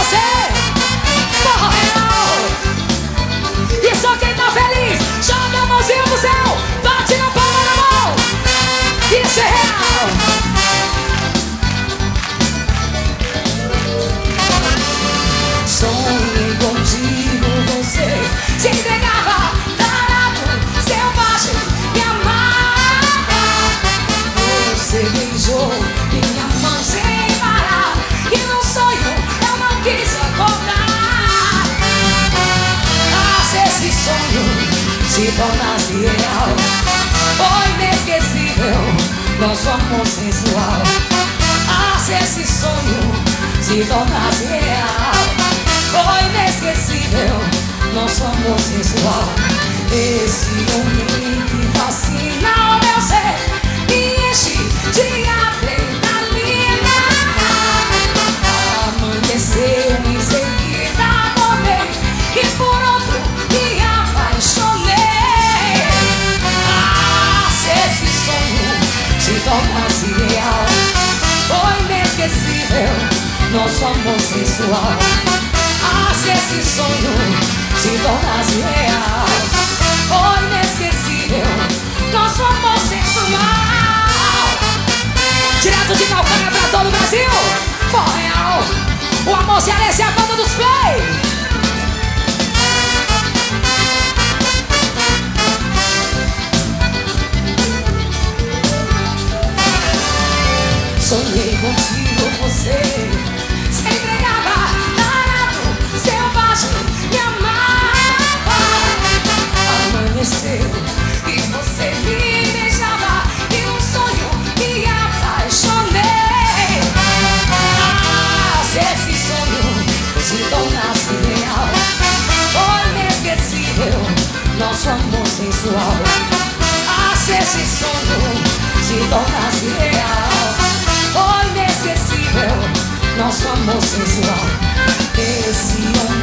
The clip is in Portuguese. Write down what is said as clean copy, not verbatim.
você. Forró real. E só quem tá feliz, joga a mãozinha pro céu, bate na palma da mão. Isso é real. Sonhei contigo, você se entregava, tarado, selvagem, me amava. Você beijou minha mão sem parar, e num sonho eu não quis acordar. Mas esse sonho se tornasse real, foi inesquecível nosso amor sensual. Mas esse sonho se tornasse real, foi inesquecível nosso amor sensual. Esse homem que fascina o meu ser, me enche de adrenalina. Amanheceu, em seguida acordei, e por outro me apaixonei. Ah, se esse sonho se tornasse real, foi inesquecível nosso amor sensual. Ah, se esse sonho se tornasse real, foi inesquecível nosso amor sensual. Direto de Calcaia pra todo o Brasil, forró real. O amor cearense é a banda dos play. Sonhei contigo, você se entregava, tarado, selvagem, me amava. Amanheceu e você me beijava, e num sonho me apaixonei. Ah, se esse sonho se tornasse real, foi inesquecível nosso amor sensual. Ah, se esse sonho se tornasse real, foi inesquecível nosso amor sensual. Esse homem